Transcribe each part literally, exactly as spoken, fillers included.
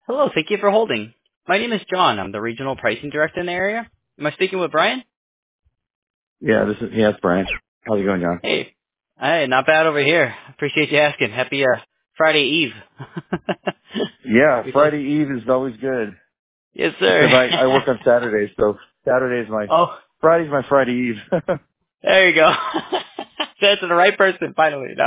Hello, thank you for holding. My name is John. I'm the regional pricing director in the area. Am I speaking with Brian? Yeah, this is yeah, it's Brian. How's it going, John? Hey. Hey, not bad over here. Appreciate you asking. Happy uh, Friday Eve. Yeah, We just- Friday Eve is always good yes, because sir. I I work on Saturdays, so Saturday's my Oh, Friday's my Friday Eve. there you go. Said to the right person, finally. No.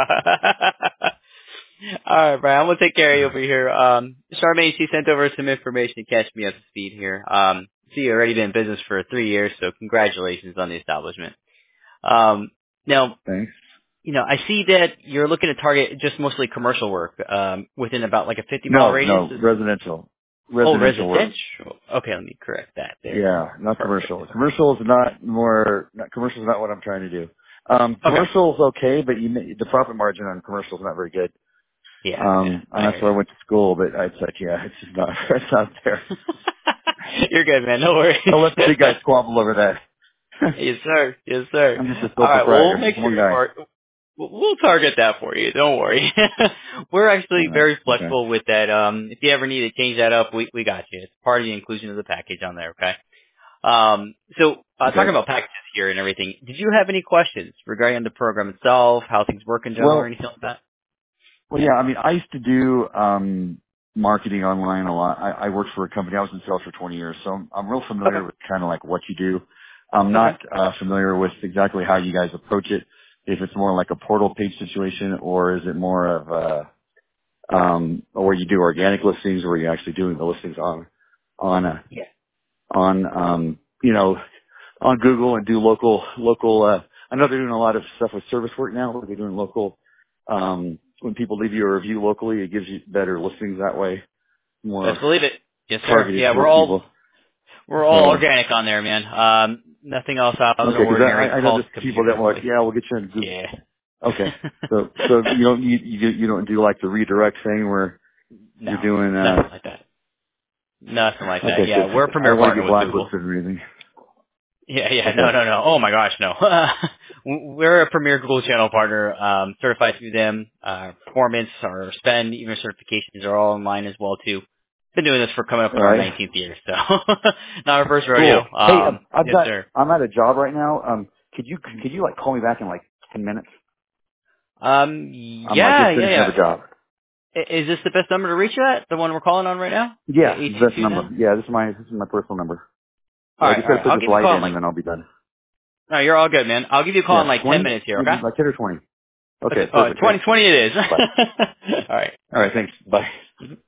All right, Brian, I'm going to take care of you over here. Um, Charmaine, she sent over some information to catch me up to speed here. Um, see, you've already been in business for three years, so congratulations on the establishment. Um, now, Thanks. you know, I see that you're looking to target just mostly commercial work um, within about like a fifty mile No, radius. no, Is, residential, oh, residential work. residential. Okay, let me correct that there. Yeah, not Perfect. commercial. Commercial is not more. Not, commercial is not what I'm trying to do. Um, Okay. commercial is okay, but you ma- the profit margin on commercial is not very good. Yeah, yeah, Um, and I that's hear where you. I went to school, but it's like, yeah, it's just not. It's not there. You're good, man. No worries. I'll let the big guys squabble over that. Yes, sir. Yes, sir. I'm just a All sole right. Well, we'll proprietor, make just sure one you guy. tar- we'll we'll target that for you. Don't worry. We're actually Uh, very okay. flexible with that. Um, if you ever need to change that up, we we got you. It's part of the inclusion of the package on there. Okay. Um, so uh, talking Okay. about packages here and everything, did you have any questions regarding the program itself, how things work in general, or Well, anything like that? well, yeah. I mean, I used to do um, marketing online a lot. I, I worked for a company. I was in sales for twenty years, so I'm, I'm real familiar Okay. with kind of like what you do. I'm Okay. not uh, familiar with exactly how you guys approach it. If it's more like a portal page situation, or is it more of a, um, where you do organic listings, or are you actually doing the listings on on a, Yeah. on um, you know, on Google and do local local uh I know they're doing a lot of stuff with service work now where they're doing local um when people leave you a review locally it gives you better listings that way, Let's more believe it. Yes, sir. targeted Yeah, we're towards all people. we're all So organic on there, man. Um, nothing else out of the okay, because I, ordinary. I know Called just people computer that were like, friendly. yeah, we'll get you on Google. Yeah. Okay. So so you don't you you, do- you don't do like the redirect thing where you're No, doing uh nothing like that. Nothing like that. okay, Yeah, good. we're a I premier don't want to partner get with Google. blacklisted or anything. Yeah, yeah, no, Okay. no, no. Oh my gosh, no. We're a premier Google channel partner, um, certified through them. Uh, performance, our spend, even certifications are all in line as well too. Been doing this for coming up All on our right. nineteenth year, so not our first rodeo. Cool. Hey, um, Um, I've yes, got sir. I'm at a job right now. Um could you could you like call me back in like ten minutes? Um, I'm like yeah, just yeah, finishing up yeah. a job. I- Is this the best number to reach you at? The one we're calling on right now? Yeah, Eight two this two number. then. Yeah, this is my this is my personal number. All Yeah, I right, just all gotta right. put I'll this give you a light call in in and like. then I'll be done. No, you're all good, man. I'll give you a call in Yeah, like ten twenty, minutes here. Okay. maybe like ten or twenty. Okay. Okay, Uh, perfect. twenty Thanks. twenty it is. Bye. all right. All right, thanks. Bye. Mhm.